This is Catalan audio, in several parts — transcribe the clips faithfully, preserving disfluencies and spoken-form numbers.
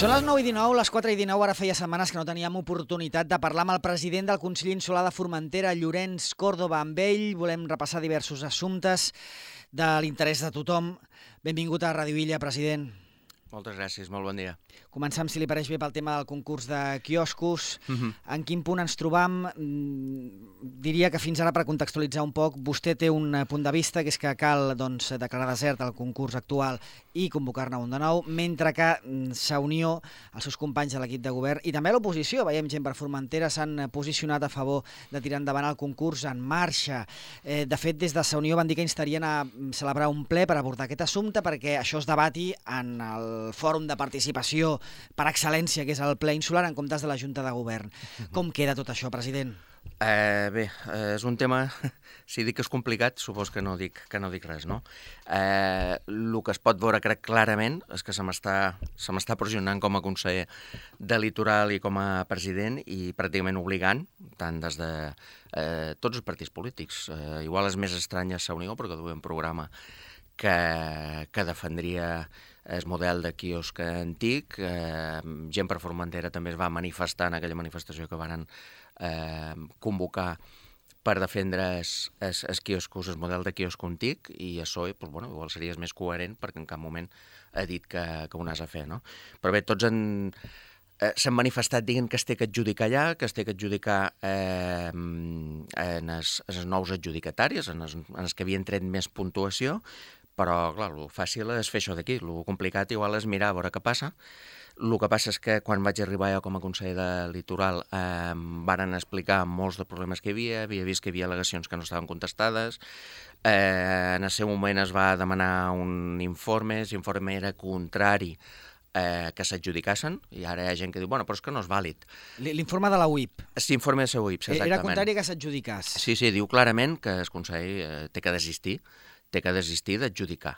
Són les nou i dinou, les quatre i dinou, ara feia setmanes que no teníem oportunitat de parlar amb el president del Consell Insular de Formentera, Llorenç Córdoba. Amb ell volem repassar diversos assumptes de l'interès de tothom. Benvingut a Ràdio Illa, president. Moltes gràcies, molt bon dia. Començam, si li pareix bé, pel tema del concurs de quioscos. Uh-huh. En quin punt ens trobam? Diria que fins ara, per contextualitzar un poc, vostè té un punt de vista, que és que cal doncs, declarar desert el concurs actual i convocar-ne un de nou, mentre que Sa Unió, els seus companys de l'equip de govern, i també l'oposició, veiem gent per Formentera, s'han posicionat a favor de tirar endavant el concurs en marxa. Eh, de fet, des de Sa Unió van dir que instarien a celebrar un ple per abordar aquest assumpte perquè això es debati en el fòrum de participació per excel·lència, que és el ple insular, en comptes de la Junta de Govern. Uh-huh. Com queda tot això, president? Eh, bé, eh, és un tema, si dic que és complicat, supos que no dic, que no dic res, no? Eh, el que es pot veure, crec, clarament, és que se m'està se m'està pressionant com a conseller de Litoral i com a president i pràcticament obligant, tant des de eh, tots els partits polítics. Eh, igual és més estranya Sa Unió, perquè duem un programa que, que defendria el model de quiosc antic. Eh, gent per Formentera també es va manifestar en aquella manifestació que van eh, convocar per defendre els quioscos, el model de quiosc antic, i això, pues, bueno, igual seria més coherent perquè en cap moment ha dit que, que ho anàs a fer, no? Però bé, tots han... Eh, s'han manifestat dient que es té que adjudicar allà, que es té que adjudicar eh, en els, els nous adjudicataris, en els, en els que havien tret més puntuació, però, clar, el fàcil és fer això d'aquí, el complicat igual és mirar a veure què passa. El que passa és que quan vaig arribar jo com a conseller de Litoral eh, varen explicar molts de problemes que hi havia, havia vist que hi havia al·legacions que no estaven contestades, eh, en el seu moment es va demanar un informe, l'informe era contrari eh, que s'adjudicassen, i ara hi ha gent que diu, bueno, però és que no és vàlid. L'informe de la U I P. L'informe de la U I P, exactament. Era contrari que s'adjudicàs. Sí, sí, diu clarament que el Consell eh, té que desistir, té que desistir d'adjudicar.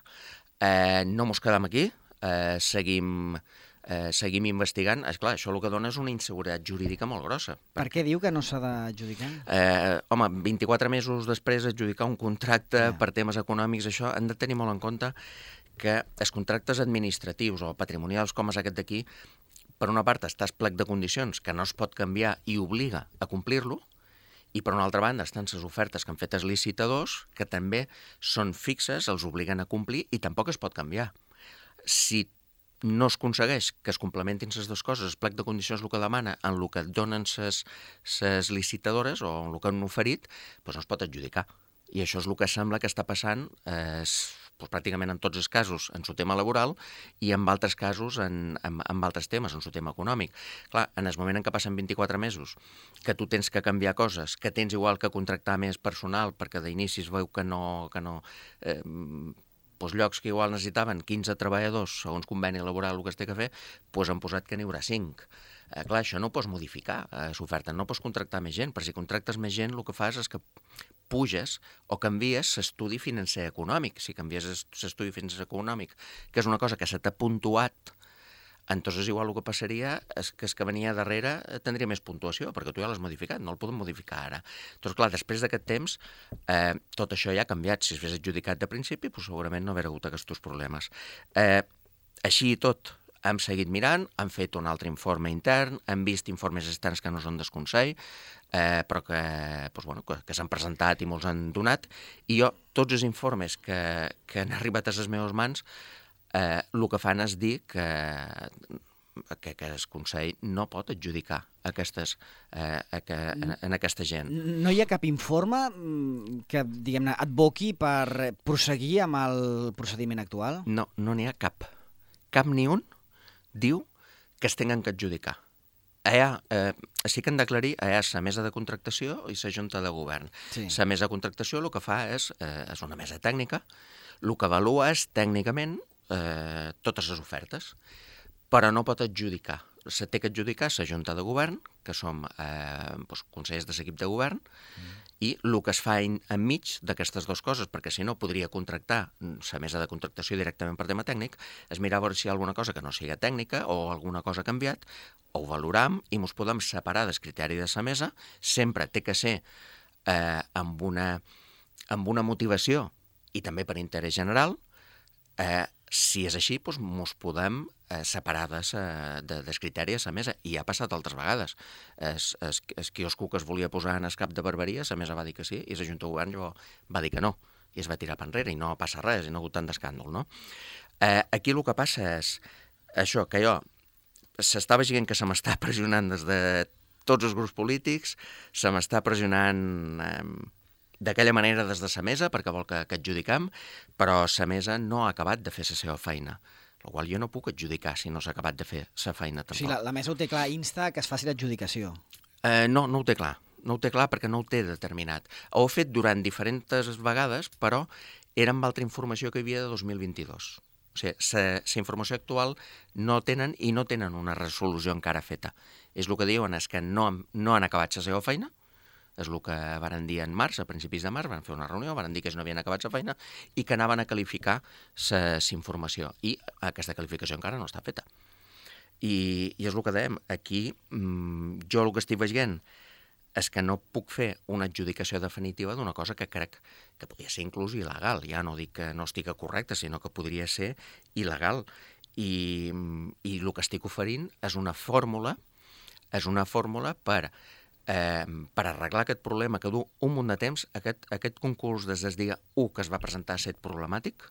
Eh, no mos quedam aquí, eh, seguim, eh, seguim investigant. Esclar, això el que dona és una inseguretat jurídica molt grossa. Per què diu que no s'ha d'adjudicar? Eh, home, vint-i-quatre mesos després adjudicar un contracte yeah. per temes econòmics, això han de tenir molt en compte que els contractes administratius o patrimonials com és aquest d'aquí, per una part estàs plec de condicions que no es pot canviar i obliga a complir-lo, i per una altra banda estan les ofertes que han fet els licitadors, que també són fixes, els obliguen a complir i tampoc es pot canviar. Si no es aconsegueix que es complementin les dues coses, el plec de condicions el que demana en el que et donen les licitadores o en el que han oferit, doncs no es pot adjudicar. I això és el que sembla que està passant eh, doncs pràcticament en tots els casos en el tema laboral i en altres casos en, en, en altres temes, en el tema econòmic. Clar, en el moment en què passen vint-i-quatre mesos, que tu tens que canviar coses, que tens igual que contractar més personal perquè d'inici es veu que no... Que no eh, doncs llocs que igual necessitaven quinze treballadors segons conveni laboral el que es té que fer, doncs han posat que n'hi haurà cinc. Eh, clar, això no pots modificar eh, l'oferta, no pots contractar més gent, però si contractes més gent el que fas és que puges o canvies l'estudi financer econòmic. Si canvies l'estudi financer econòmic, que és una cosa que se t'ha puntuat, entonces igual el que passaria és que el que venia darrere tindria més puntuació, perquè tu ja l'has modificat, no el podem modificar ara. Doncs clar, després d'aquest temps, eh, tot això ja ha canviat. Si es fes adjudicat de principi, doncs segurament no hauria hagut aquests problemes. Eh, així i tot, hem seguit mirant, hem fet un altre informe intern, hem vist informes externs que no són del Consell, eh, però que, doncs, bueno, que, que s'han presentat i molts han donat, i jo, tots els informes que, que han arribat a les meves mans, eh, el que fan és dir que, que, que el Consell no pot adjudicar aquestes, eh, que, en, en aquesta gent. No hi ha cap informe que, diguem-ne, advoqui per prosseguir amb el procediment actual? No, no n'hi ha cap. Cap ni un diu que es tenen que adjudicar. Allà, eh, sí que han d'aclarir, allà és la mesa de contractació i la junta de govern. Sí. La mesa de contractació el que fa és, eh, és una mesa tècnica, el que avalua és tècnicament eh, totes les ofertes, però no pot adjudicar. Se té que adjudicar la junta de govern, que som eh, doncs, consellers de l'equip de govern, mm. i el que es fa en, enmig d'aquestes dues coses, perquè si no podria contractar la mesa de contractació directament per tema tècnic, és mirar a veure si hi ha alguna cosa que no sigui tècnica o alguna cosa ha canviat, ho valoram i ens podem separar del criteri de la mesa. Sempre té que ser eh, amb, una, amb una motivació i també per interès general, Eh, si és així, doncs mos podem eh, separar de, de, de criteri a la mesa, i ha passat altres vegades. Es, es, es quiosco que es volia posar en el cap de Barberia, la mesa va dir que sí, i la Junta de Govern va dir que no, i es va tirar per enrere, i no passa res, i no ha hagut tant d'escàndol, no? Eh, aquí el que passa és això, que jo s'està veient que se m'està pressionant des de tots els grups polítics, se m'està pressionant eh, d'aquella manera des de la mesa, perquè vol que, que adjudicam, però la mesa no ha acabat de fer la seva feina, la qual jo no puc adjudicar si no s'ha acabat de fer la feina tampoc. O sigui, la, la mesa ho té clar, insta que es faci l'adjudicació. Eh, no, no ho té clar. No ho té clar perquè no ho té determinat. Ho he fet durant diferents vegades, però era amb altra informació que hi havia de dos mil vint-i-dos. O sigui, la informació actual no tenen i no tenen una resolució encara feta. És el que diuen, és que no, no han acabat la seva feina, és el que varen dir en març, a principis de març, van fer una reunió, varen dir que no havien acabat la feina i que anaven a qualificar la informació. I aquesta qualificació encara no està feta. I, i és el que dèiem, aquí mmm, jo el que estic veient és que no puc fer una adjudicació definitiva d'una cosa que crec que podria ser inclús il·legal. Ja no dic que no estigui correcta, sinó que podria ser il·legal. I, i el que estic oferint és una fórmula, és una fórmula per... Eh, per arreglar aquest problema que du un munt de temps. Aquest, aquest concurs des del dia u que es va presentar ha estat problemàtic,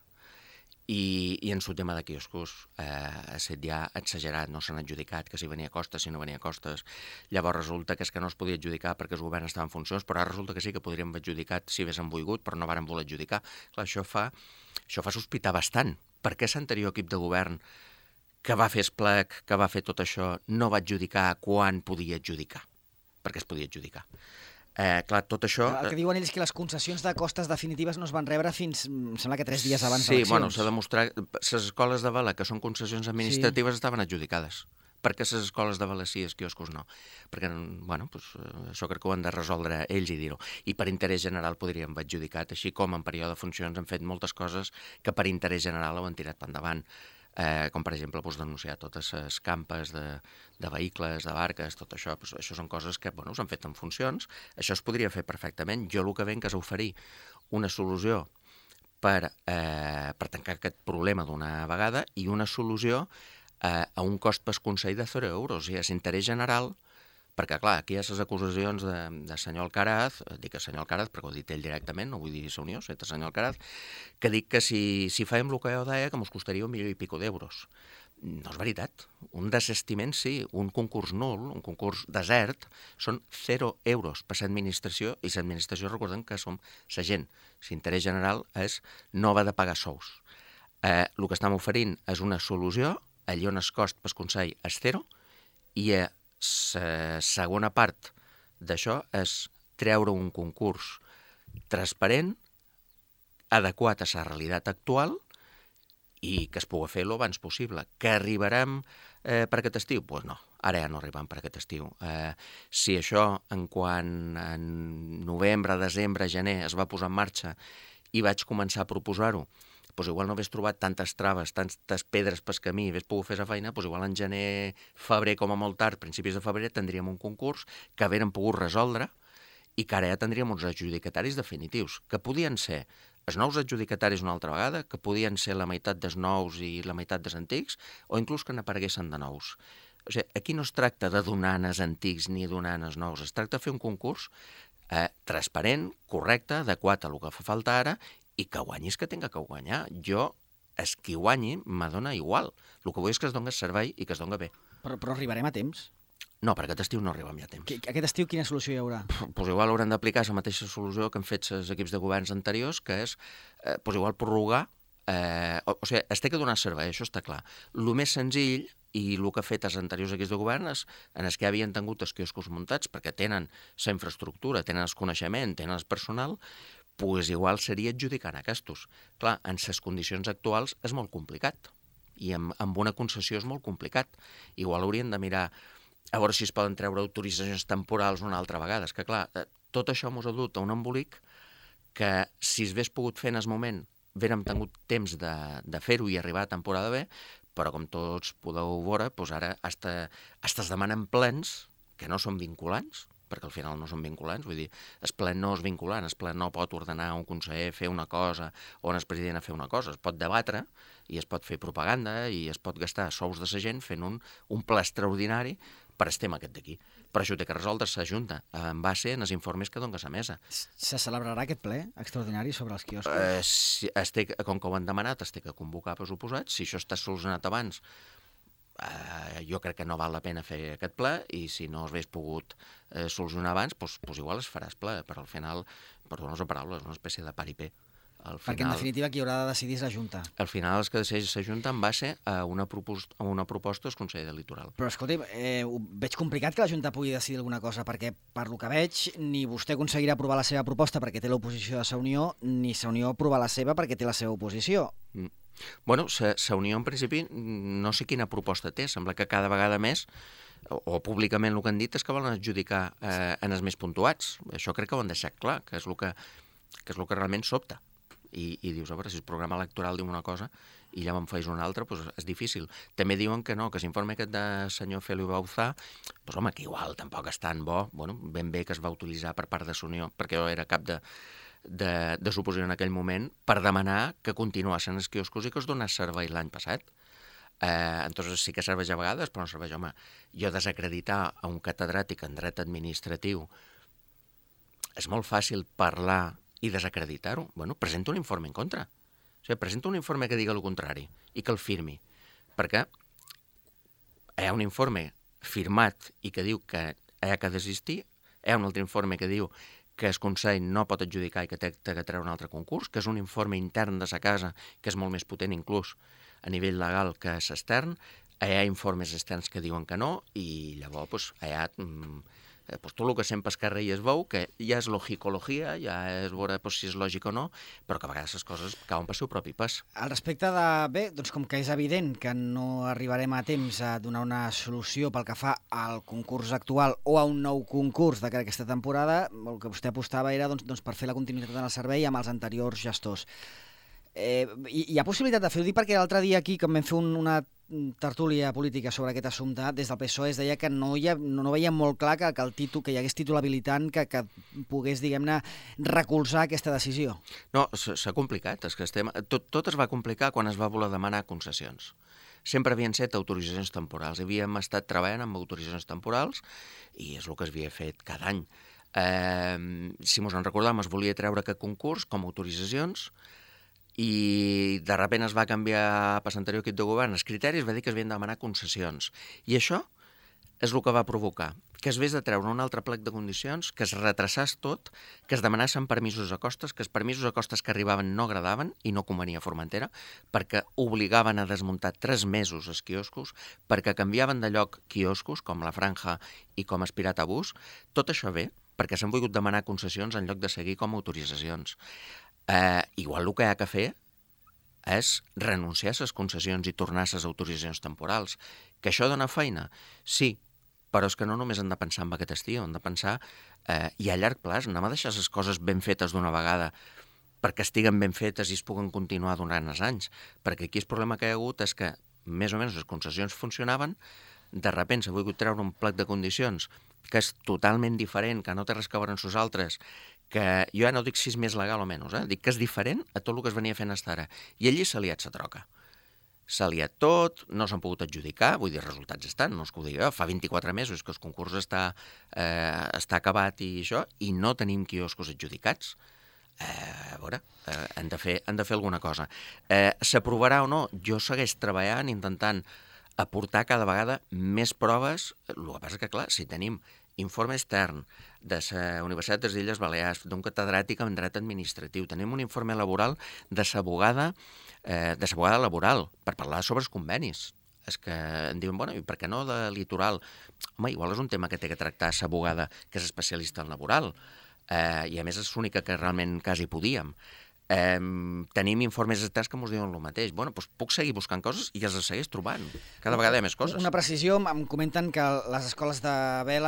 i, i en el tema de quioscos eh, ha estat ja exagerat, no s'han adjudicat, que si venia a costes, si no venia a costes. Llavors resulta que és que no es podia adjudicar perquè el govern estava en funcions, però ara resulta que sí que podríem haver adjudicat si haguéssim volgut, però no varen voler adjudicar. Clar, això fa, això fa sospitar bastant. Per què l'anterior equip de govern que va fer el plec, que va fer tot això, no va adjudicar quan podia adjudicar? Perquè es podia adjudicar. Eh, clar, tot això... El que diuen ells és que les concessions de costes definitives no es van rebre fins, em sembla que tres dies abans sí, d'eleccions. Sí, bueno, s'ha demostrat... Les escoles de vela, que són concessions administratives, sí, estaven adjudicades. Perquè les escoles de vela sí, els quioscos no. Perquè, bueno, pues, això crec que ho han de resoldre ells i dir-ho. I per interès general podríem haver adjudicat, així com en període de funcions han fet moltes coses que per interès general ho han tirat per endavant. Eh, com per exemple doncs, denunciar totes les campes de, de vehicles, de barques, tot això, doncs, això són coses que bueno, s'han fet en funcions, això es podria fer perfectament. Jo el que venc és oferir una solució per, eh, per tancar aquest problema d'una vegada i una solució eh, a un cost per Consell de zero euros, i és interès general, perquè, clar, aquí hi ha les acusacions de, de senyor Alcaraz, dic a senyor Alcaraz perquè ho ha dit ell directament, no vull dir la Unió, set a senyor Alcaraz, que dic que si, si fèiem el que jo deia, que ens costaria un milió i pico d'euros. No és veritat. Un desestiment, sí, un concurs nul, un concurs desert, són zero euros per l'administració, i l'administració, recordem que som la gent. L'interès general és no haver de pagar sous. Eh, el que estem oferint és una solució, allà on el cost per Consell és zero, i a la segona part d'això és treure un concurs transparent, adequat a la realitat actual i que es pugui fer l'abans possible. Que arribarem eh, per aquest estiu? Doncs pues no, ara ja no arribem per aquest estiu. Eh, si això, en quan en novembre, desembre, gener es va posar en marxa i vaig començar a proposar-ho, doncs igual no hagués trobat tantes traves, tantes pedres pel camí, hagués pogut fer la feina, doncs igual en gener, febrer, com a molt tard, principis de febrer, tindríem un concurs que haguérem pogut resoldre i que ara ja tindríem uns adjudicataris definitius, que podien ser els nous adjudicataris una altra vegada, que podien ser la meitat dels nous i la meitat dels antics, o inclús que n'apareguessin de nous. O sigui, aquí no es tracta de donar als antics ni donar als nous, es tracta de fer un concurs eh, transparent, correcte, adequat a el que fa falta ara, i que guanyis que tinga que guanyar. Jo, és qui guanyi, m'adona igual. El que vull és que es doni servei i que es doni bé. Però, però arribarem a temps? No, per aquest estiu no arribem ja a temps. Que, aquest estiu quina solució hi haurà? Doncs pues igual haurem d'aplicar la mateixa solució que han fet els equips de governs anteriors, que és eh, pues igual prorrogar. Eh, o, o sigui, es té que donar servei, això està clar. El més senzill, i el que ha fet els anteriors equips de govern, és en els que havien tingut els quioscos muntats, perquè tenen la infraestructura, tenen el coneixement, tenen el personal, pues igual seria adjudicant aquests. Clar, en les condicions actuals és molt complicat, i amb, amb una concessió és molt complicat. Igual haurien de mirar a veure si es poden treure autoritzacions temporals una altra vegada. És que, clar, tot això ens ha dut a un embolic que, si es hagués pogut fer en el moment, haguérem tingut temps de, de fer-ho i arribar a temporada bé, però com tots podeu veure, doncs ara hasta, hasta es demanen plens que no són vinculants, perquè al final no són vinculants, vull dir, el ple no és vinculant, el ple no pot ordenar a un conseller fer una cosa o un president a fer una cosa, es pot debatre i es pot fer propaganda i es pot gastar sous de la gent fent un, un ple extraordinari per el tema aquest d'aquí. Però això té que resoldre la Junta en base en els informes que dona la mesa. Se celebrarà aquest ple extraordinari sobre els quioscos? Eh, si, es té, com que ho han demanat, es té que convocar pels oposats. Si això està solucionat abans, eh, jo crec que no val la pena fer aquest ple, i si no es hagués pogut eh, solucionar abans, doncs, doncs igual es farà el ple, però al final, perdó, no és una paraula, és una espècie de paripé. Al final, perquè en definitiva qui haurà de decidir és la Junta. Al final els que decideix la Junta en base a una, propost a una proposta del Consell del Litoral. Però escolti, eh, veig complicat que la Junta pugui decidir alguna cosa, perquè per lo que veig ni vostè aconseguirà aprovar la seva proposta perquè té l'oposició de la Unió, ni la Unió aprovar la seva perquè té la seva oposició. Mm. Bueno, la Unió en principi no sé quina proposta té, sembla que cada vegada més o, o públicament el que han dit és que volen adjudicar eh, en els més puntuats. Això crec que ho han deixat clar, que és el que, que, és el que realment sobta. I, i dius, a veure, si el programa electoral diu una cosa i ja me'n faig una altra, doncs és difícil. També diuen que no, que l'informe aquest de senyor Félix Bauzá, doncs home, que igual tampoc és tan bo, bueno, ben bé que es va utilitzar per part de la Unió, perquè jo era cap de, de, de suposició en aquell moment, per demanar que continuassin els quioscos i que es donés servei l'any passat. Eh, entonces sí que serveix a vegades, però no serveix, home, jo desacreditar a un catedràtic en dret administratiu és molt fàcil parlar i desacreditar-ho. Bueno, presenta un informe en contra. O sigui, presenta un informe que diga el contrari i que el firmi. Perquè hi ha un informe firmat i que diu que hi ha que desistir, hi ha un altre informe que diu que el Consell no pot adjudicar i que té que treure un altre concurs, que és un informe intern de sa casa, que és molt més potent inclús a nivell legal que l'extern. Hi ha informes externs que diuen que no, i llavors doncs, hi ha... Mm, Eh, pues tot el que sempre es carrer i es veu, que ja és logicologia, ja és veure pues, si és lògic o no, però que a vegades les coses cauen pel seu propi pas. Al respecte de... Bé, doncs com que és evident que no arribarem a temps a donar una solució pel que fa al concurs actual o a un nou concurs de cara a aquesta temporada, el que vostè apostava era doncs, doncs, per fer la continuïtat en el servei amb els anteriors gestors. Eh, hi, hi ha possibilitat de fer-ho? Dic perquè l'altre dia aquí, que vam fer un, una tertúlia política sobre aquest assumpte, des del P S O E es deia que no, hi ha, no, no veiem molt clar que, que, el títol, que hi hagués títol habilitant que, que pogués, diguem-ne, recolzar aquesta decisió. No, s'ha complicat. És que estem... tot, tot es va complicar quan es va voler demanar concessions. Sempre havien set autoritzacions temporals. Havíem estat treballant amb autoritzacions temporals i és el que es havia fet cada any. Eh, si mos en recordam, es volia treure aquest concurs com a autoritzacions i de sobte es va canviar per l'anterior equip de govern els criteris, va dir que es havien de demanar concessions. I això és el que va provocar que es hagués de treure un altre plec de condicions, que es retrasés tot, que es demanassin permisos a costes, que els permisos a costes que arribaven no agradaven i no convenia a Formentera, perquè obligaven a desmuntar tres mesos els quioscos, perquè canviaven de lloc quioscos, com la Franja i com el Pirata Bus. Tot això bé, perquè s'han volgut demanar concessions en lloc de seguir com a autoritzacions. Eh, igual el que hi ha que fer és renunciar a les concessions i tornar a les autoritzacions temporals. Que això dona feina? Sí, però és que no només hem de pensar en aquest estiu, hem de pensar eh, i a llarg plaç, anem a deixar les coses ben fetes d'una vegada perquè estiguen ben fetes i es puguen continuar durant els anys. Perquè aquí el problema que hi ha hagut és que més o menys les concessions funcionaven, de sobte s'ha volgut treure un plec de condicions que és totalment diferent, que no té res que veure amb nosaltres, que jo ja no dic si és més legal o menys, eh? Dic que és diferent a tot el que es venia fent fins ara. I allí s'ha liat la troca. S'ha liat tot, no s'han pogut adjudicar, vull dir, els resultats estan, no és que ho digui, fa vint-i-quatre mesos que el concurs està, eh, està acabat i això, i no tenim quioscos adjudicats. Eh, a veure, eh, han de fer, han de fer alguna cosa. Eh, S'aprovarà o no? Jo segueix treballant, intentant aportar cada vegada més proves. El que passa que, clar, si tenim informe extern de la Universitat de les Illes Balears, d'un catedràtic en dret administratiu, tenim un informe laboral de l'abogada eh, de l'abogada laboral per parlar sobre els convenis. És que em diuen, bueno, i per què no de litoral? Home, igual és un tema que té que tractar l'abogada que és especialista en laboral, eh, i a més és l'única que realment quasi podíem. Eh, tenim informes externs que ens diuen el mateix. Bueno, doncs puc seguir buscant coses i els segueix trobant. Cada vegada hi ha més coses. Una precisió, em comenten que les escoles de vela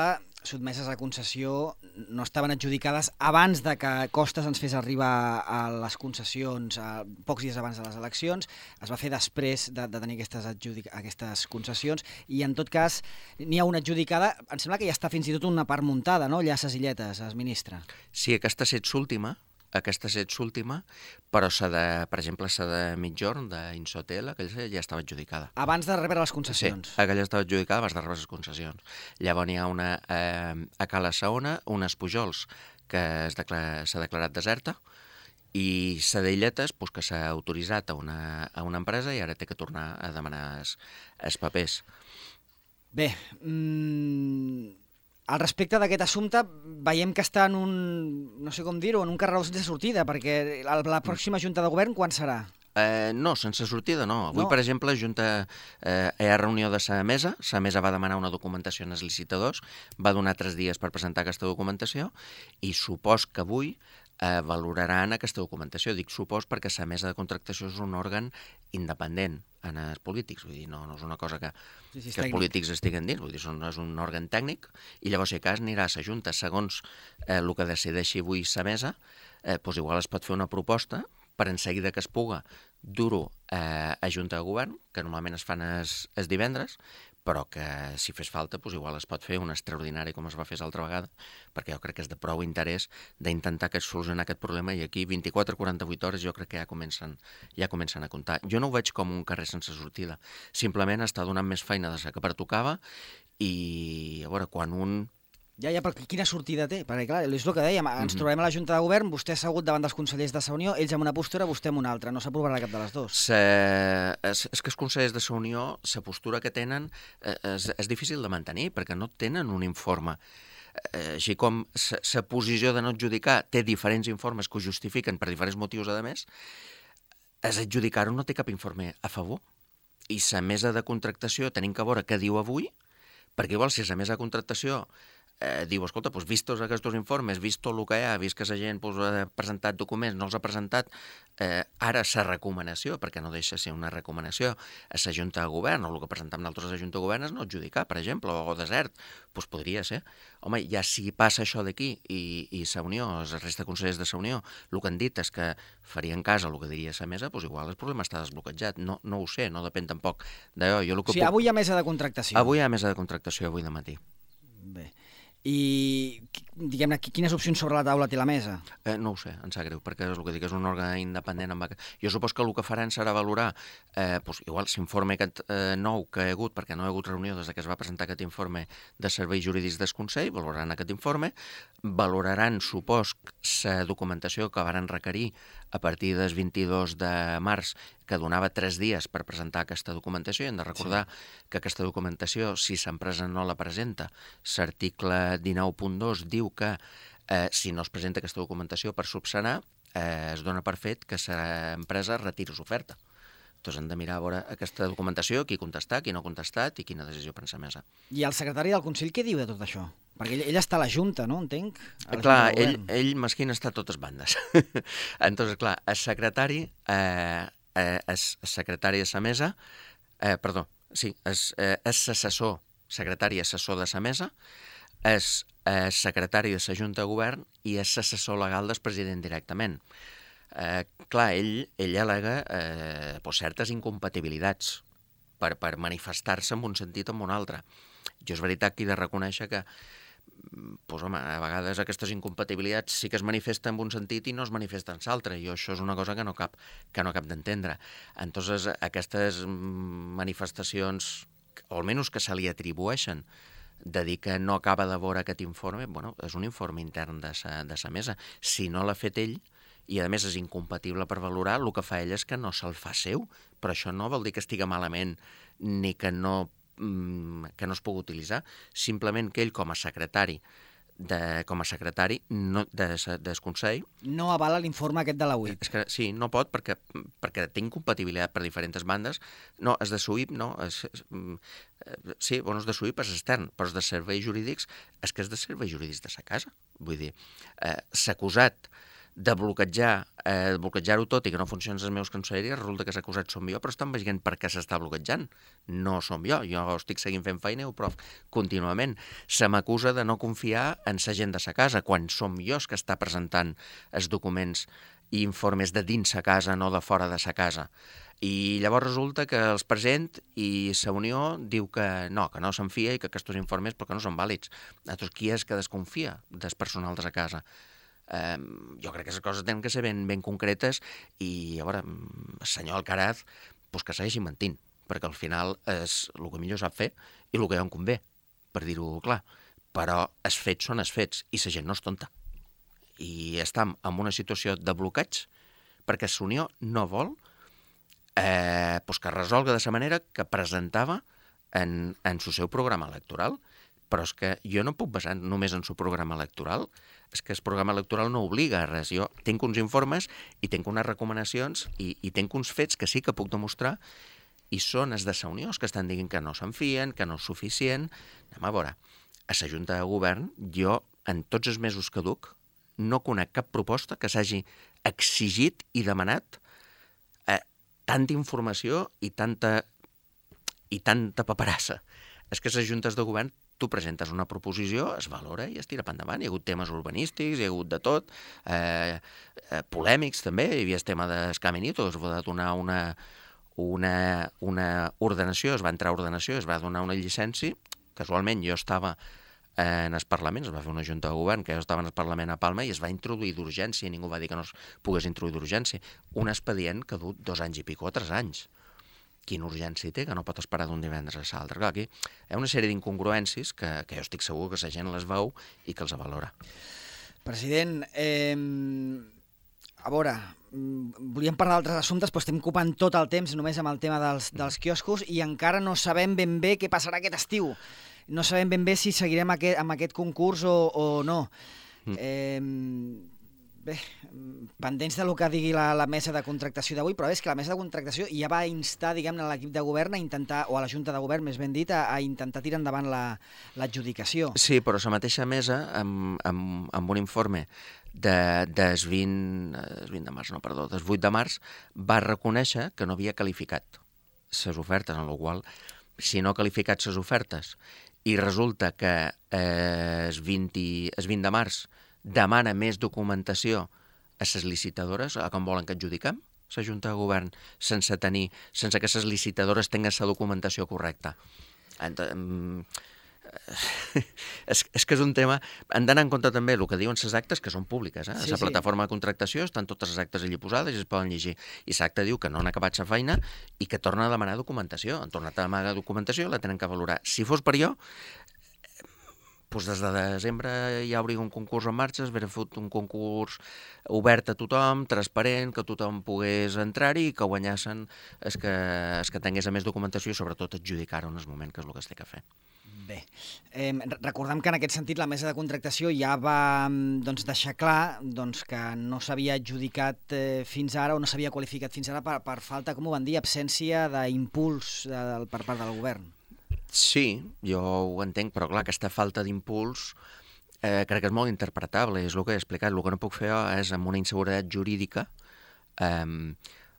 sotmeses a concessió no estaven adjudicades abans de que Costas ens fes arribar a les concessions a, pocs dies abans de les eleccions. Es va fer després de, de tenir aquestes, aquestes concessions i, en tot cas, n'hi ha una adjudicada. Em sembla que ja està fins i tot una part muntada, no? Llaces i lletes, es ministra. Sí, aquesta és l'última. Aquesta és l'última, però s'ha de, per exemple, s'ha de Mitjorn, d'Insotel, aquella ja estava adjudicada. Abans de rebre les concessions? Sí, aquella estava adjudicada abans de rebre les concessions. Llavors hi ha una eh, a Cala Saona, unes Pujols, que s'ha declarat, declarat deserta, i Sadelletes, doncs, que s'ha autoritzat a una, a una empresa i ara té que tornar a demanar els, els papers. Bé, mmm... al respecte d'aquest assumpte, veiem que està en un, no sé com dir-ho, en un carreró sense sortida, perquè la, la pròxima Junta de Govern quan serà? Eh, no, sense sortida no. Avui, no. per exemple, Junta, eh, hi ha reunió de la mesa, la mesa va demanar una documentació als licitadors, va donar tres dies per presentar aquesta documentació i supos que avui eh, valoraran aquesta documentació. Dic supos perquè la mesa de contractació és un òrgan independent en els polítics, vull dir, no, no és una cosa que, sí, sí, que els polítics estiguen dins, vull dir, són, és un òrgan tècnic, i llavors, si cas, anirà a la Junta, segons eh, el que decideixi avui la mesa, eh, doncs igual es pot fer una proposta per en seguida que es puga dur-ho eh, a Junta de Govern, que normalment es fan els, els divendres, però que si fes falta, doncs igual es pot fer un extraordinari com es va fer l'altra vegada, perquè jo crec que és de prou interès d'intentar que es solucionar aquest problema i aquí vint-i-quatre a quaranta-vuit hores jo crec que ja comencen, ja comencen a comptar. Jo no ho veig com un carrer sense sortida, simplement està donant més feina de la que pertocava i a veure, quan un... Ja, ja, però quina sortida té? Perquè, clar, és el que dèiem, ens mm-hmm. trobem a la Junta de Govern, vostè assegut davant dels consellers de la Unió, ells amb una postura, vostè amb una altra, no s'aprovarà cap de les dues. Se... És, és que els consellers de la Unió, la postura que tenen és, és difícil de mantenir, perquè no tenen un informe. Així com la posició de no adjudicar té diferents informes que ho justifiquen per diferents motius, a més, és adjudicar-ho no té cap informe a favor. I la mesa de contractació tenim que veure què diu avui, perquè igual si la mesa de contractació Eh, diu, escolta, doncs, vistos aquests informes, vist tot el que hi ha, vist que la gent doncs, ha presentat documents, no els ha presentat, eh, ara la recomanació, perquè no deixa ser una recomanació, a la Junta de Govern, o el que presentem nosaltres a la Junta de Govern és no adjudicar, per exemple, o desert, doncs podria ser. Home, ja si passa això d'aquí i, i la Unió, els resta de consellers de la Unió, el que han dit és que farien cas el que diria la mesa, doncs igual el problema està desbloquejat. No, no ho sé, no depèn tampoc d'allò. Jo el que o sigui, puc... avui hi ha mesa de contractació. Avui hi ha mesa de contractació, avui de matí. Bé. I, diguem-ne, quines opcions sobre la taula té la mesa? Eh, no ho sé, em sap greu, perquè és el que dic, és un òrgan independent. Amb... Jo supos que el que faran serà valorar, eh, doncs, igual s'informe aquest eh, nou que hi ha hagut, perquè no hi ha hagut reunió des que es va presentar aquest informe de serveis jurídics del Consell, valoraran aquest informe, valoraran, supos, la documentació que varen requerir a partir del vint-i-dos de març, que donava tres dies per presentar aquesta documentació, i hem de recordar sí. que aquesta documentació, si l'empresa no la presenta, l'article dinou punt dos diu que eh, si no es presenta aquesta documentació per subsanar, eh, es dona per fet que l'empresa retira l'oferta. Doncs hem de mirar a veure aquesta documentació, qui contestar, qui no ha contestat i quina decisió pren la mesa. I el secretari del Consell què diu de tot això? Perquè ell, ell està a la Junta, no? Entenc? Clar, ell, ell mesquin està a totes bandes. Entonces, clar, el secretari, eh, eh, el secretari de la mesa, eh, perdó, sí, és, eh, és assessor, secretari assessor de la mesa, és eh, secretari de la Junta de Govern i és assessor legal del president directament. Eh, clar, ell, ell al·lega eh, pues, certes incompatibilitats per, per manifestar-se en un sentit o en un altre. Jo és veritat que he de reconèixer que pues, home, a vegades aquestes incompatibilitats sí que es manifesten en un sentit i no es manifesten en l'altre, i això és una cosa que no cap, que no cap d'entendre. Entonces, aquestes manifestacions, o almenys que se li atribueixen, de dir que no acaba de veure aquest informe, bueno, és un informe intern de sa, de sa mesa. Si no l'ha fet ell, i a més és incompatible per valorar, el que fa ell és que no se'l fa seu, però això no vol dir que estiga malament ni que no, que no es pugui utilitzar, simplement que ell com a secretari de, com a secretari no, de, del Consell... No avala l'informe aquest de la U I P. És que, sí, no pot perquè, perquè té incompatibilitat per diferents bandes. No, és de la U I P, no. És, sí, bueno, és de la U I P, és extern, però és de serveis jurídics, és que és de serveis jurídics de sa casa. Vull dir, eh, s'ha acusat de bloquejar, eh, bloquejar-ho tot i que no funcionen les meves conselleries, resulta que s'ha acusat som jo, però estan veient per què s'està bloquejant. No som jo, jo estic seguint fent feina i ho prof contínuament. Se m'acusa de no confiar en la gent de sa casa, quan som jo que està presentant els documents i informes de dins sa casa, no de fora de sa casa. I llavors resulta que els present i la Unió diu que no, que no se'n fia i que aquests informes perquè no són vàlids. Llavors, qui és que desconfia del personal de sa casa? Um, jo crec que les coses tenen que ser ben, ben concretes i, a veure, el senyor Alcaraz pues que segueixi mentint, perquè al final és el que millor sap fer i el que ja em convé, per dir-ho clar. Però els fets són els fets i la gent no és tonta. I estem en una situació de bloqueig perquè la Unió no vol eh, pues que resolga de la manera que presentava en, en el seu programa electoral. Però és que jo no puc basar només en el seu programa electoral. És que el programa electoral no obliga a res. Jo tinc uns informes i tinc unes recomanacions i, i tinc uns fets que sí que puc demostrar i són els de la Unió que estan dient que no se'n fien, que no és suficient. Anem a veure. A la Junta de Govern, jo, en tots els mesos que duc, no conec cap proposta que s'hagi exigit i demanat eh, tanta informació i tanta, i tanta paperassa. És que les juntes de govern tu presentes una proposició, es valora i es tira per endavant. Hi ha hagut temes urbanístics, hi ha hagut de tot, eh, eh, polèmics també, hi havia el tema dels caminitos, es va donar una, una, una ordenació, es va entrar a ordenació, es va donar una llicència, casualment jo estava en el Parlament, es va fer una junta de govern, que jo estava en el Parlament a Palma, i es va introduir d'urgència, ningú va dir que no es pogués introduir d'urgència, un expedient que ha dut dos anys i pico o tres anys. Quina urgència té, que no pot esperar d'un divendres a l'altre. Clar, aquí hi ha una sèrie d'incongruències que, que jo estic segur que la gent les veu i que els valora. President, eh, a veure, volíem parlar d'altres assumptes, però estem ocupant tot el temps només amb el tema dels, dels quioscos i encara no sabem ben bé què passarà aquest estiu. No sabem ben bé si seguirem aquest, amb aquest concurs o, o no. Mm. Eh, Bé, pendents del que digui la, la mesa de contractació d'avui, però és que la mesa de contractació ja va instar, diguem-ne, a l'equip de govern a intentar, o a la Junta de Govern, més ben dit, a, a intentar tirar endavant l'adjudicació. La, sí, però la mateixa mesa, amb, amb, amb un informe de, des vint, vint de març, no, perdó, des vuit de març, va reconèixer que no havia qualificat les ofertes, en la qual, si no ha qualificat les ofertes, i resulta que eh, el vint de març demana més documentació a les licitadores, a com volen que adjudiquem la Junta de Govern, sense tenir, sense que les licitadores tinguin la documentació correcta. És, és que és un tema... Hem d'anar en compte també el que diuen les actes, que són públiques. Eh? Sí, la sí. plataforma de contractació estan totes les actes allí posades i es poden llegir. I l'acte diu que no han acabat la feina i que torna a demanar documentació. Han tornat a demanar documentació, la tenen que valorar. Si fos per jo, doncs des de desembre hi hauria un concurs en marxa, es hauria fet un concurs obert a tothom, transparent, que tothom pogués entrar-hi i que guanyassin els que, els que tingués més documentació i sobretot adjudicar-ho en el moment, que és el que es té que fer. Bé, eh, recordem que en aquest sentit la mesa de contractació ja va doncs, deixar clar doncs, que no s'havia adjudicat eh, fins ara o no s'havia qualificat fins ara per, per falta, com ho van dir, absència d'impuls de, per part del govern. Sí, jo ho entenc, però clar, aquesta falta d'impuls eh, crec que és molt interpretable, és el que he explicat. El que no puc fer és, amb una inseguretat jurídica, eh,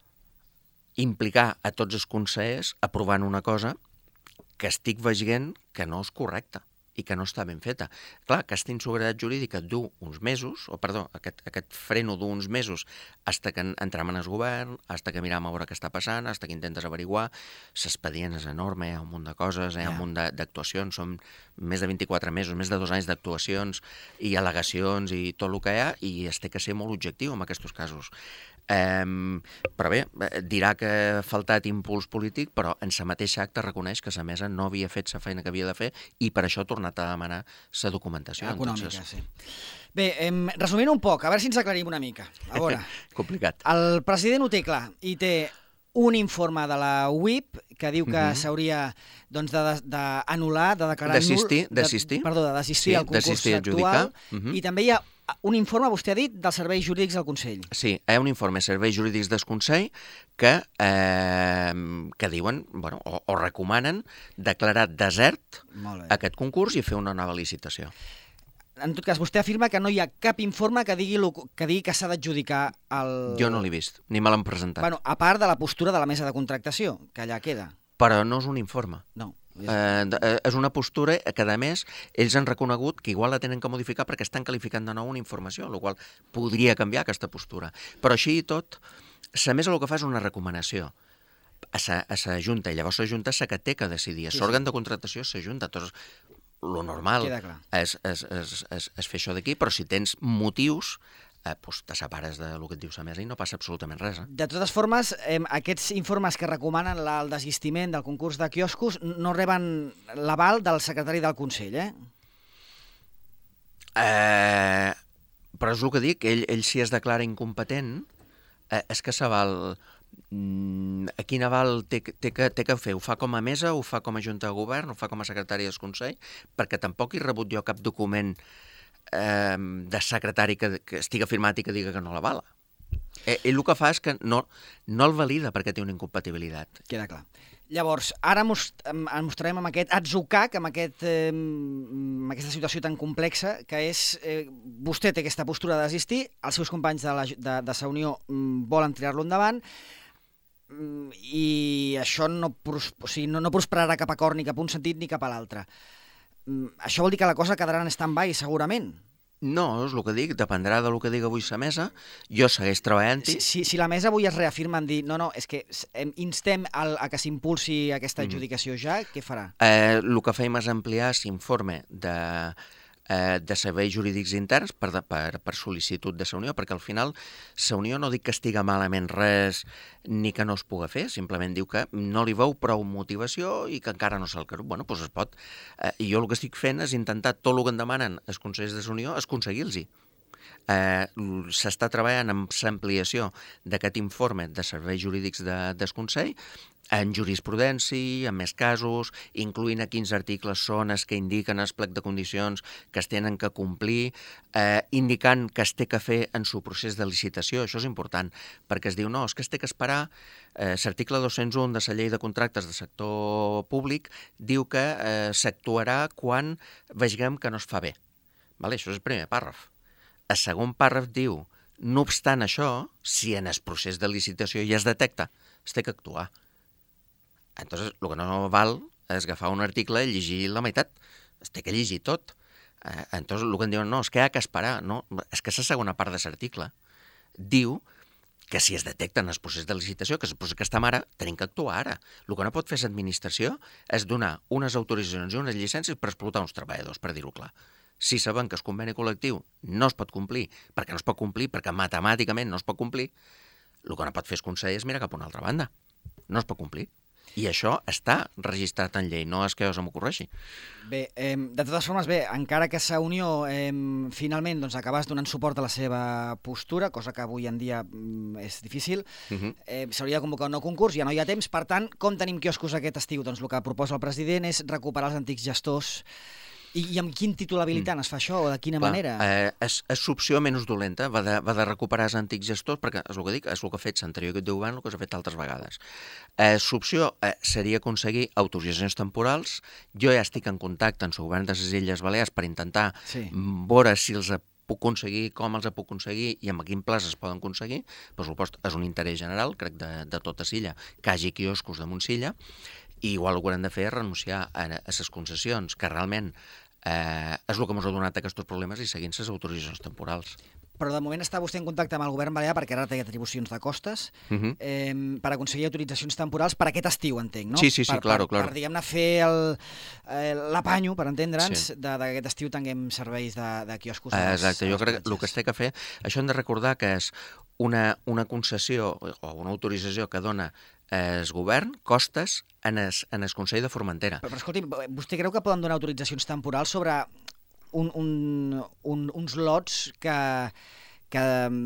implicar a tots els consellers aprovant una cosa que estic veient que no és correcta i que no està ben feta. Clar, aquesta inseguretat jurídica du uns mesos, o perdó, aquest, aquest freno d'uns mesos hasta que entrem en el govern, hasta que miram a veure què està passant, hasta que intentes averiguar. L'expedient és enorme, hi ha un munt de coses, hi ha un munt d'actuacions, són més de vint-i-quatre mesos, més de dos anys d'actuacions i al·legacions i tot el que hi ha, i es té que ser molt objectiu en aquests casos. Um, però bé, dirà que ha faltat impuls polític, però en la mateixa acta reconeix que la mesa no havia fet la feina que havia de fer i per això ha tornat a demanar la documentació. Econòmica, entonces... sí. Bé, em, resumint un poc, a veure si ens aclarim una mica. A veure, complicat. El president ho té clar i té un informe de la U I P que diu que uh-huh. s'hauria doncs, d'anul·lar, de, de declarar desistir, nul... Desistir, de, Perdó, de desistir sí, al concurs desistir actual. Uh-huh. I també hi ha un informe, vostè ha dit, dels serveis jurídics del Consell. Sí, hi ha un informe de serveis jurídics del Consell que, eh, que diuen, bueno, o, o recomanen declarar desert aquest concurs i fer una nova licitació. en tot cas, vostè afirma que no hi ha cap informe que digui, lo, que, digui que s'ha d'adjudicar el... Jo no l'he vist, ni me l'han presentat. Bueno, a part de la postura de la mesa de contractació, que allà queda. Però no és un informe. No. És... Eh, és una postura que, a més, ells han reconegut que igual la tenen que modificar perquè estan qualificant de nou una informació, la qual podria canviar aquesta postura. Però així i tot, la mesa el que fa és una recomanació a la Junta, i llavors la Junta és la que té que decidir. Sí, L'òrgan sí. de contractació és la Junta. Doncs, lo normal és, és, és, és, és fer això d'aquí, però si tens motius, eh, doncs te separes del que et diu la mesa i no passa absolutament res. Eh? De totes formes, eh, aquests informes que recomanen la, el desistiment del concurs de quioscos no reben l'aval del secretari del Consell, eh? eh però és el que dic, ell, ell si es declara incompetent, eh, és que s'aval... A quin aval té, té, que, té que fer? Ho fa com a mesa, ho fa com a junta de govern, ho fa com a secretari del Consell? Perquè tampoc he rebut jo cap document eh, de secretari que, que estigui firmat i que diga que no l'avala. Eh, ell el que fa és que no, no el valida perquè té una incompatibilitat. Queda clar. Llavors, ara mos, ens mostrarem amb aquest atzucac, amb, aquest, eh, amb aquesta situació tan complexa, que és, eh, vostè té aquesta postura de desistir, els seus companys de la, de, de la Unió volen tirar-lo endavant, i això no, pros, o sigui, no, no prosperarà cap acord ni cap un sentit ni cap a l'altre. Això vol dir que la cosa quedarà en stand-by, segurament? No, és el que dic, dependrà del que digui avui la mesa, jo segueix treballant-hi. Si, si, si la mesa avui es reafirma en dir no, no, és que instem al, a que s'impulsi aquesta adjudicació mm. ja, què farà? Eh, el que fem és ampliar l'informe de... de serveis jurídics interns per, per, per sol·licitud de la Unió, perquè al final la Unió no dic que estiga malament res ni que no es pugui fer, simplement diu que no li veu prou motivació i que encara no s'ha alcarat. Bueno, doncs es pot. Eh, I jo el que estic fent és intentar tot el que em demanen els consells de la Unió és aconseguir-los. Eh, s'està treballant amb l'ampliació d'aquest informe de serveis jurídics de, del Consell, en jurisprudència, en més casos, incloent a quins articles són els que indiquen el plec de condicions que es tenen que complir, eh, indicant que es té que fer en el procés de licitació. Això és important, perquè es diu, no, és que es té que esperar, eh, l'article dos-cents un de la llei de contractes del sector públic diu que eh, s'actuarà quan vegem que no es fa bé. Vale? Això és el primer pàrraf. El segon pàrraf diu, no obstant això, si en el procés de licitació ja es detecta, es té que actuar. Entonces, el que no val és agafar un article i llegir la meitat. Es té que llegir tot. Eh, entonces, el que em diuen, no, és que hi ha que esperar. No, és que la segona part de l'article diu que si es detecta en el procés de licitació, que és el procés que estem ara, tenim que actuar ara. El que no pot fer l'administració és donar unes autoritzacions i unes llicències per explotar uns treballadors, per dir-ho clar. Si sabem que el conveni col·lectiu no es pot complir, perquè no es pot complir, perquè matemàticament no es pot complir, el que no pot fer el Consell és mirar cap a una altra banda. No es pot complir. I això està registrat en llei, no és que se m'ocorreixi. Bé, eh, de totes formes, bé, encara que la Unió eh, finalment doncs, acabés donant suport a la seva postura, cosa que avui en dia mm, és difícil, uh-huh. eh, s'hauria de convocar un nou concurs, ja no hi ha temps, per tant, com tenim quioscos aquest estiu? Doncs el que proposa el president és recuperar els antics gestors. I, i amb quin títol habilitant mm. es fa això, o de quina Clar, manera? Eh, és és l'opció menys dolenta, va de, va de recuperar els antics gestors, perquè és el que dic, és el que ha fet l'anterior equip de govern, el que s'ha fet altres vegades. Eh, l'opció eh, seria aconseguir autoritzacions temporals. Jo ja estic en contacte amb el govern de les Illes Balears per intentar sí. veure si els puc aconseguir, com els puc aconseguir i amb quin plaç es poden aconseguir. Per supost, és un interès general, crec, de, de tota Silla, que hagi quioscos damunt Silla, i igual el que haurem de fer és renunciar a, a les concessions, que realment eh, és el que ens ha donat aquests problemes i seguint les autoritzacions temporals. Però de moment està vostè en contacte amb el govern balear perquè ara té atribucions de costes uh-huh. eh, per aconseguir autoritzacions temporals per aquest estiu, entenc, no? Sí, sí, sí, per, claro, per, claro. Per, diguem-ne, fer el, eh, l'apanyo, per entendre'ns, sí. d'aquest estiu tinguem serveis de, de quioscos. Eh, exacte, jo crec que el que es té que fer, això hem de recordar que és una, una concessió o una autorització que dona el govern costes en el, en el Consell de Formentera. Però, però escolti, vostè creu que poden donar autoritzacions temporals sobre un, un, un, uns lots que, que,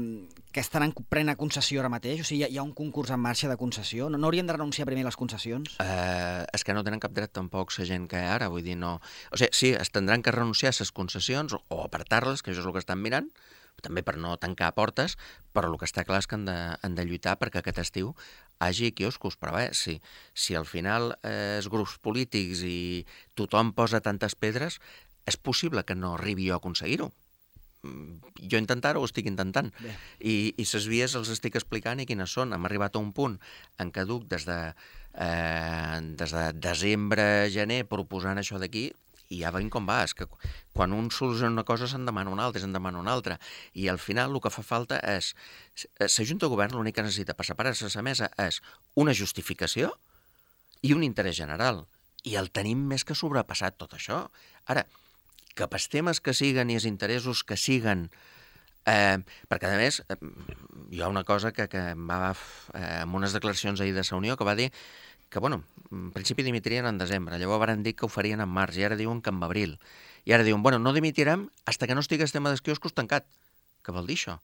que estan en plena concessió ara mateix? O sigui, hi ha un concurs en marxa de concessió? No, no haurien de renunciar primer a les concessions? Eh, és que no tenen cap dret tampoc la gent que hi ha ara, vull dir, no... O sigui, sí, es tindran que renunciar a les concessions o, o apartar-les, que això és el que estan mirant, també per no tancar portes, però el que està clar és que han de, han de lluitar perquè aquest estiu hagi quioscos. Però bé, si, si al final eh, els grups polítics i tothom posa tantes pedres, és possible que no arribi jo a aconseguir-ho. Jo intentar-ho ho estic intentant. Bé. I, i les vies els estic explicant i quines són. Hem arribat a un punt en què duc des de, eh, des de desembre, gener, proposant això d'aquí, i ja veiem com va. És que quan un soluciona una cosa se'n demana una altra, se'n demana una altra. I al final el que fa falta és... La Junta de Govern l'únic que necessita per separar-se de la mesa és una justificació i un interès general. I el tenim més que sobrepassat, tot això. Ara, que pels temes que siguen i els interessos que siguen, eh, perquè a més eh, hi ha una cosa que, que em va eh, amb unes declaracions ahir de la Unió que va dir que, bueno, en principi dimitirien en desembre, llavors van dir que ho farien en març i ara diuen que en abril. I ara diuen, bueno, no dimitirem hasta que no estigui el tema dels quioscos tancat. Què vol dir això?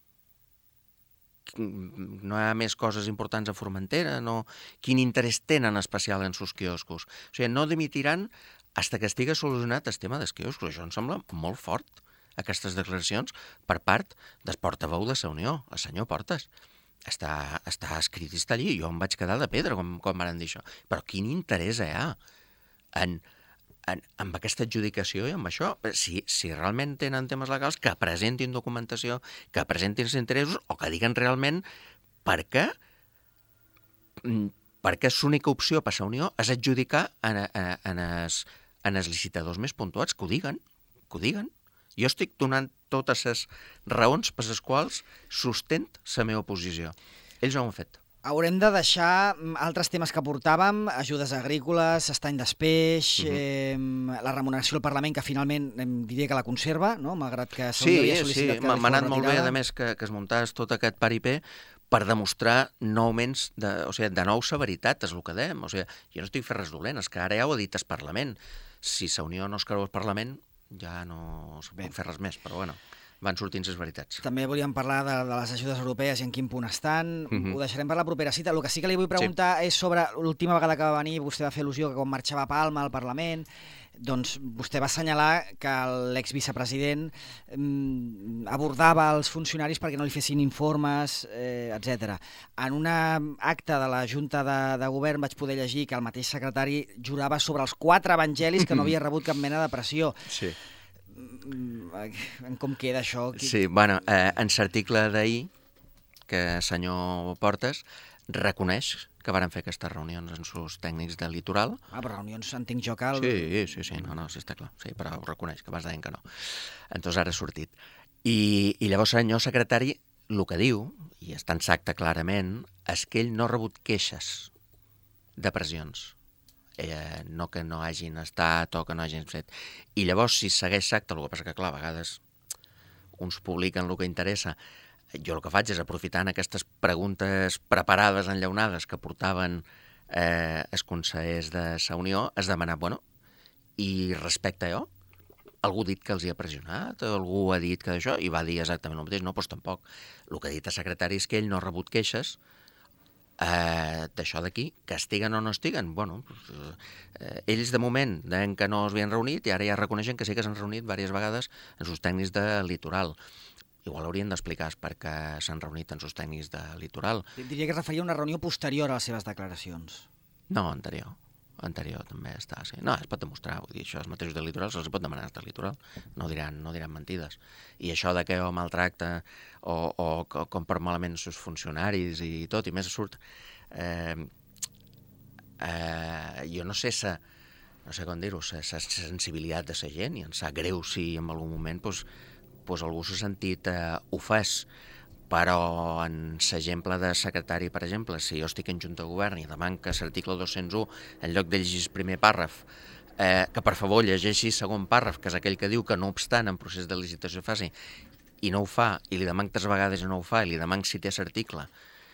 No hi ha més coses importants a Formentera? No... Quin interès tenen especial en sus quioscos? O sigui, no dimitiran hasta que estigui solucionat el tema dels quioscos. Això em sembla molt fort, aquestes declaracions, per part del portaveu de la Unió, el senyor Portes. Està, està escrit i està allí. Jo em vaig quedar de pedra quan, quan van dir això. Però quin interès hi ha en, en, en aquesta adjudicació i en això? Si, si realment tenen temes legals, que presentin documentació, que presentin els interessos, o que diguen realment per què... perquè l'única opció per la Unió és adjudicar en, en, en, els, en els licitadors més puntuats, que ho diguen, que ho diguen. Jo estic donant totes les raons per les quals sustent la meva posició. Ells ho han fet. Haurem de deixar altres temes que portàvem, ajudes agrícoles, estany d'espeix, uh-huh. eh, la remuneració al Parlament, que finalment em diria que la conserva, no? Malgrat que sí, havia sol·licitat sí, que m'ha anat molt bé, a més, que, que es muntàs tot aquest paripé per demostrar nouments, de, o sigui, de nou severitat, és el que dèiem. O sigui, jo no estic fent res dolent, és que ara ja ho ha dit el Parlament. Si la Unió no es creu el Parlament, ja no es pot fer res més, però bueno, van sortint les veritats. També volíem parlar de, de les ajudes europees i en quin punt estan. Uh-huh. Ho deixarem per la propera cita. El que sí que li vull preguntar sí. és sobre l'última vegada que va venir, vostè va fer al·lusió que quan marxava a Palma al Parlament, doncs vostè va assenyalar que l'exvicepresident eh, abordava els funcionaris perquè no li fessin informes, eh, etcètera. En un acte de la Junta de, de Govern vaig poder llegir que el mateix secretari jurava sobre els quatre evangelis que no havia rebut cap mena de pressió. Sí. Com queda això? Sí, bueno, eh, en l'article d'ahir, que el senyor Portes reconeix que varen fer aquestes reunions amb els tècnics del litoral. Ah, però reunions entenc jo que... El... Sí, sí, sí, no, no, sí, està clar. Sí, però ho reconeix, que vas deien que no. Entonces ara ha sortit. I, i llavors el senyor secretari el que diu, i està en acte clarament, és que ell no ha rebut queixes de pressions. Eh, no que no hagin estat o que no hagin fet. I llavors, si segueix l'acte, el que passa que, clar, a vegades uns publiquen el que interessa. Jo el que faig és, aprofitant aquestes preguntes preparades, enllaunades, que portaven eh, els consellers de la Unió, es demanar, bueno, i respecte a allò, algú ha dit que els hi ha pressionat, algú ha dit que això, i va dir exactament el mateix, no, doncs tampoc. El que ha dit el secretari és que ell no ha rebut queixes eh, d'això d'aquí, que estiguen o no estiguen. Bueno, eh, ells de moment deien que no es havien reunit i ara ja reconeixen que sí que s'han reunit diverses vegades amb els tècnics de litoral. Igual haurien d'explicar per què s'han reunit amb els tècnics de litoral. Diria que es referia a una reunió posterior a les seves declaracions. No, anterior. Anterior també està, sí. No, es pot demostrar, vull dir, això els mateixos del litoral se'ls pot demanar del litoral, no diran, no diran mentides. I això de que ho maltracta o, o, o com per malament els seus funcionaris i tot, i més surt... Eh, eh, jo no sé sa, no sé com dir-ho, sa, sa sensibilitat de la gent, i em sap greu si en algun moment pues, pues algú s'ha sentit eh, ofès, però en l'exemple de secretari, per exemple, si jo estic en Junta de Govern i demano que l'article dos-cents u, en lloc de llegir el primer pàrraf, eh, que per favor llegeixi el segon pàrraf, que és aquell que diu que no obstant en procés de licitació faci, i no ho fa, i li demano tres vegades i no ho fa, i li demano si té l'article,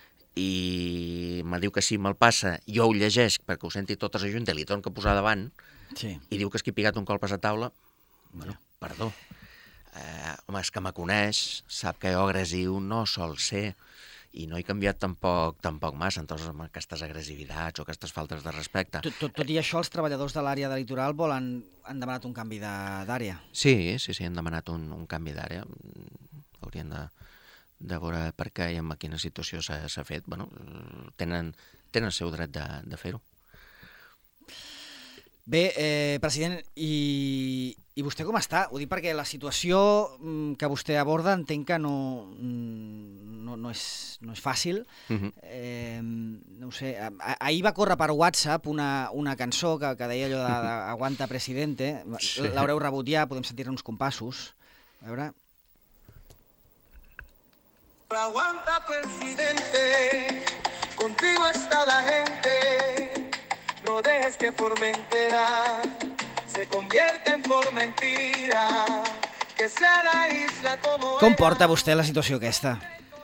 i me diu que sí, me'l passa, jo ho llegeix perquè ho senti tota la Junta, li torno a posar davant, sí. I diu que és que he picat un colp a la taula, bueno, perdó. Eh, home, és que me coneix, sap que jo agressiu no sol ser, i no he canviat tampoc tampoc massa, entonces amb aquestes agressivitats o aquestes faltes de respecte. Tot, tot, tot i això, els treballadors de l'àrea de litoral volen, han demanat un canvi d'àrea. Sí, sí, sí, han demanat un, un canvi d'àrea. Haurien de, de veure per què i en quina situació s'ha fet. Bueno, tenen, tenen el seu dret de, de fer-ho. Bé, eh, president, i, i vostè com està? Ho dic perquè la situació que vostè aborda entenc que no, no, no, és, no és fàcil. Uh-huh. eh, no ho sé, ah, ahir va córrer per WhatsApp una, una cançó que, que deia allò de, de Aguanta Presidente. Sí. L'haureu rebut ja, podem sentir-ne uns compassos. A veure... Aguanta Presidente, contigo está la gente. No dejes que Formentera se convierta en Formentira, que sea la isla como... Com porta vostè la situació aquesta?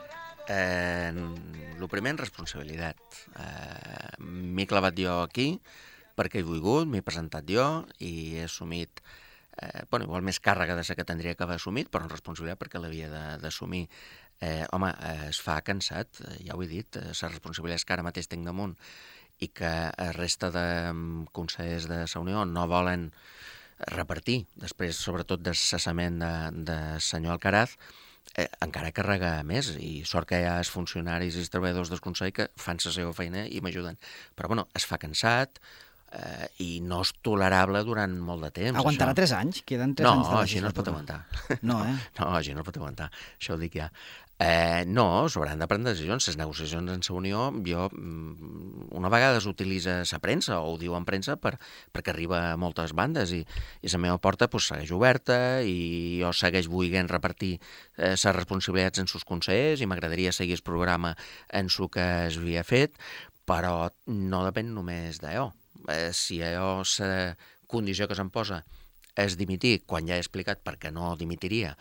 Eh, el primer, en responsabilitat. Eh, m'he clavat jo aquí perquè he volgut, m'he presentat jo i he assumit, eh, bueno, igual més càrrega de la que tindria que haver assumit, però en responsabilitat perquè l'havia d'assumir. Eh, home, eh, es fa cansat, eh, ja ho he dit, eh, les responsabilitats que ara mateix tinc damunt i que la resta de consellers de la Unió no volen repartir, després sobretot del cessament de, de senyor Alcaraz, eh, encara carrega més, i sort que hi ha els funcionaris i els treballadors del Consell que fan la seva feina i m'ajuden. Però bueno, es fa cansat eh, i no és tolerable durant molt de temps. Aguantarà això. tres anys? Queden tres no, anys de així no es pot legislatura. aguantar. No, eh? No, així no es pot aguantar, això ho dic ja. Eh, no, s'hauran de prendre decisions. Les negociacions en la Unió, jo, una vegada s'utilitza la premsa, o ho diu en premsa, per, perquè arriba a moltes bandes, i, i la meva porta pues, segueix oberta, i jo segueix volent repartir eh, les responsabilitats en sus consellers, i m'agradaria seguir el programa en el que es havia fet, però no depèn només d'allò. Eh, si allò, la condició que se'm posa és dimitir, quan ja he explicat per què no dimitiria,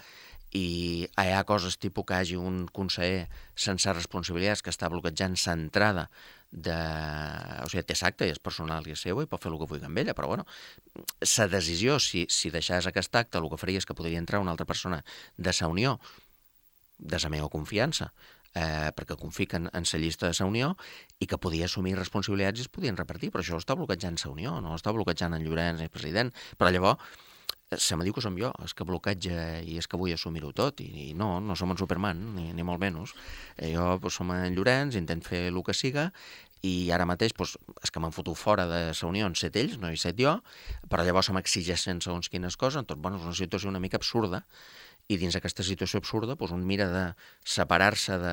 i hi ha coses tipus que hi hagi un conseller sense responsabilitats que està bloquejant l'entrada de... O sigui, té acte i és personal i és seu i pot fer el que vulgui amb ella, però bueno, la decisió, si, si deixés aquest acte, el que faria és que podria entrar una altra persona de la Unió, de la meva confiança, eh, perquè confic en, en la llista de la Unió, i que podia assumir responsabilitats i es podien repartir, però això ho està bloquejant la Unió, no ho està bloquejant en Llorenç i el president, però llavors se me diu que som jo, és que bloqueja i és que vull assumir-ho tot, i no, no som en Superman, ni, ni molt menys. Eh, jo pues, som en Llorenç, intent fer el que siga, i ara mateix pues, és que m'han fotut fora de la Unió, en set ells, no hi set jo, però llavors se m'exigeixen segons quines coses, tot, bueno, és una situació una mica absurda, i dins aquesta situació absurda pues, un mira de separar-se de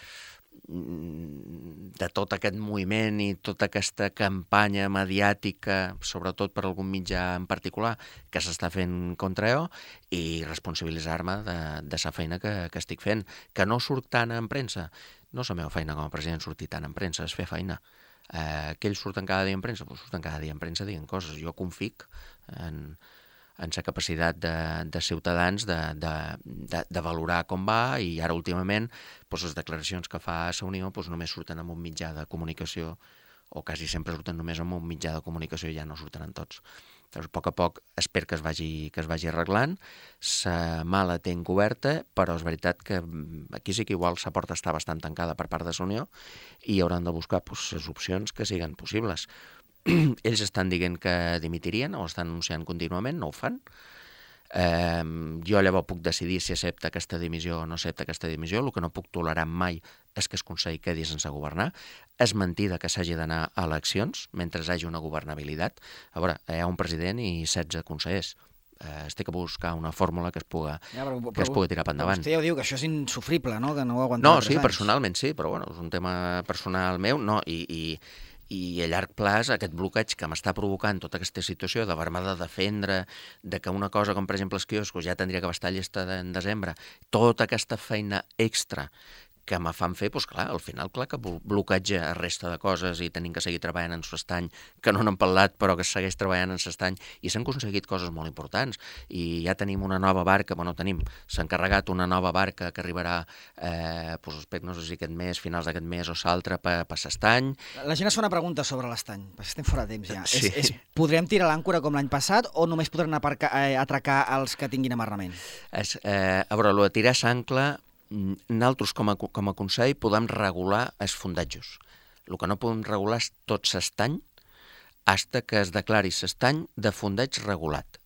de tot aquest moviment i tota aquesta campanya mediàtica, sobretot per algun mitjà en particular, que s'està fent contra jo, i responsabilitzar-me de, de la feina que, que estic fent, que no surt tant en premsa. No és la meva feina com a president sortir tant en premsa, és fer feina. Eh, que ells surten cada dia en premsa? Pues surten cada dia en premsa dient coses. Jo confic en... en la capacitat de, de ciutadans de, de, de, de valorar com va, i ara últimament doncs, les declaracions que fa la Unió doncs, només surten en un mitjà de comunicació, o quasi sempre surten només en un mitjà de comunicació i ja no surten en tots. Llavors, a poc a poc espero que es vagi, que es vagi arreglant, la mà la tinc oberta, però és veritat que aquí sí que igual la porta està bastant tancada per part de la Unió i hauran de buscar doncs, les opcions que siguin possibles. Ells estan dient que dimitirien, o estan anunciant contínuament, no ho fan. Eh, jo llavors puc decidir si accepta aquesta dimissió o no accepta aquesta dimissió. El que no puc tolerar mai és que el Consell quedi sense governar. És mentida que s'hagi d'anar a eleccions mentre hi hagi una governabilitat. A veure, hi ha un president i setze consellers. Eh, es té que buscar una fórmula que es pugui, ja, però, però, que es pugui tirar per endavant. Vostè ja ho diu, que això és insufrible, no? Que no ho aguantarà no, tres sí, anys. Personalment sí, però bueno, és un tema personal meu, no, i... i i a llarg plaç aquest bloqueig que m'està provocant tota aquesta situació d'haver-me de defendre, de que una cosa com per exemple els quioscos ja tindria que estar llesta en desembre, tota aquesta feina extra que me fan fer, doncs clar, al final clar que bloqueja la resta de coses i tenim que seguir treballant en l'estany, que no n'hem parlat però que es segueix treballant en l'estany, i s'han aconseguit coses molt importants, i ja tenim una nova barca, bueno, tenim, s'ha encarregat una nova barca que arribarà, eh, doncs, no sé si aquest mes, finals d'aquest mes o l'altre, per, per l'estany. La gent es fa una pregunta sobre l'estany, perquè estem fora de temps ja. Sí. És, és, podrem tirar l'àncora com l'any passat o només podran aparcar, eh, atracar els que tinguin amarrament? És, eh, a veure, el de tirar s'ancla, nosaltres com a, com a Consell podem regular els fondatges. El que no podem regular és tot l'estany fins que es declari l'estany de fondeig regulat.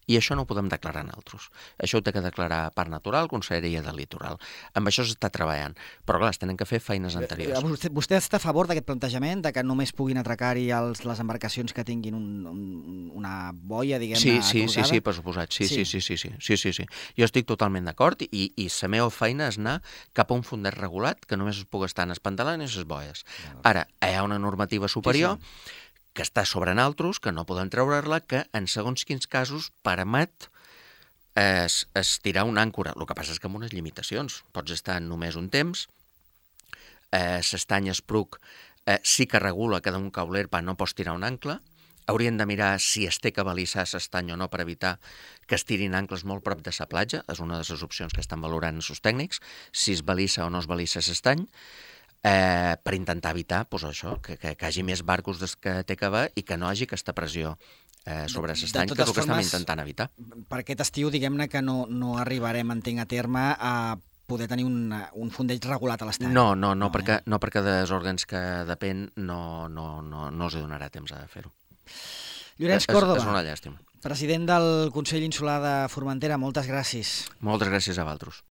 I això no ho podem declarar nosaltres. Això ho té que declarar Parc Natural, Conselleria del Litoral. Amb això s'està treballant. Però, clar, es tenen que fer feines anteriors. Vostè, vostè està a favor d'aquest plantejament, de que només puguin atracar-hi els, les embarcacions que tinguin un, un, una boia, diguem-ne, sí, sí, atorgada? Sí, sí, per suposat. Sí, sí, sí, sí, sí, sí, sí, sí. Jo estic totalment d'acord i, i la meva feina és anar cap a un fundet regulat que només es pugui estar en espantalant i les boies. Ara, hi ha una normativa superior sí, sí. que està sobre naltros, que no podem treure-la, que en segons quins casos permet es, es tirar una àncora. El que passa és que amb unes limitacions. Pots estar només un temps. Eh, L'estany espruc eh, sí que regula que d'un cauler pa no pots tirar un ancle. Haurien de mirar si es té que balissar l'estany o no per evitar que es tirin ancles molt prop de la platja. És una de les opcions que estan valorant els tècnics, si es balissa o no es balissa l'estany. Eh, per intentar evitar pues, això, que, que, que hi hagi més barcos des que té que haver i que no hi hagi aquesta pressió eh, sobre l'estany, que és el que estem intentant evitar. Per aquest estiu, diguem-ne que no, no arribarem, entenc, a terme a poder tenir un, un fondeig regulat a l'estany. No, no, no, no, perquè, eh? no perquè dels òrgans que depèn no, no, no, no us donarà temps a fer-ho. Llorenç Córdoba, és una llàstima. President del Consell Insular de Formentera, moltes gràcies. Moltes gràcies a vosaltres.